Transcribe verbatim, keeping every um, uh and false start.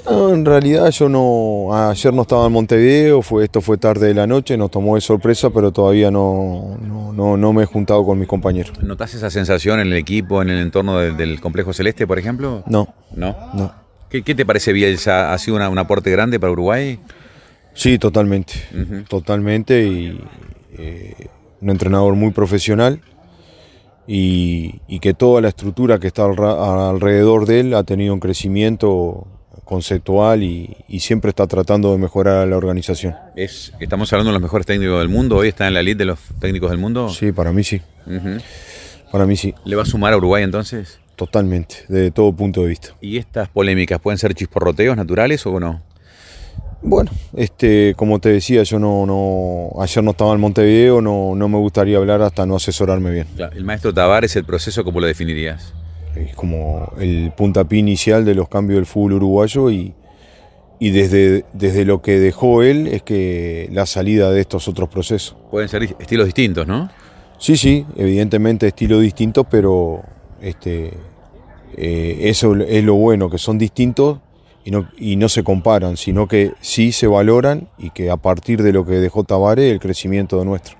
No, en realidad yo no, ayer no estaba en Montevideo, fue, esto fue tarde de la noche, nos tomó de sorpresa, pero todavía no, no, no, no me he juntado con mis compañeros. ¿Notás esa sensación en el equipo, en el entorno de, del Complejo Celeste, por ejemplo? No. ¿No? No. ¿Qué, qué te parece Bielsa? ¿Ha sido una, un aporte grande para Uruguay? Sí, totalmente, uh-huh. totalmente, y eh, un entrenador muy profesional y, y que toda la estructura que está al, alrededor de él ha tenido un crecimiento conceptual y, y siempre está tratando de mejorar a la organización. Es, ¿Estamos hablando de los mejores técnicos del mundo? ¿Hoy está en la elite de los técnicos del mundo? Sí, para mí sí. Uh-huh. Para mí sí. ¿Le va a sumar a Uruguay entonces? Totalmente, desde todo punto de vista. ¿Y estas polémicas pueden ser chisporroteos naturales o no? Bueno, este, como te decía, yo no, no, ayer no estaba en Montevideo, no, no me gustaría hablar hasta no asesorarme bien. Claro, el maestro Tavares, el proceso, ¿cómo lo definirías? Es como el puntapié inicial de los cambios del fútbol uruguayo y, y desde, desde lo que dejó él es que la salida de estos otros procesos. Pueden ser estilos distintos, ¿no? Sí, sí, evidentemente estilos distintos, pero este, eh, eso es lo bueno, que son distintos y no, y no se comparan, sino que sí se valoran y que a partir de lo que dejó Tavares el crecimiento de nuestro.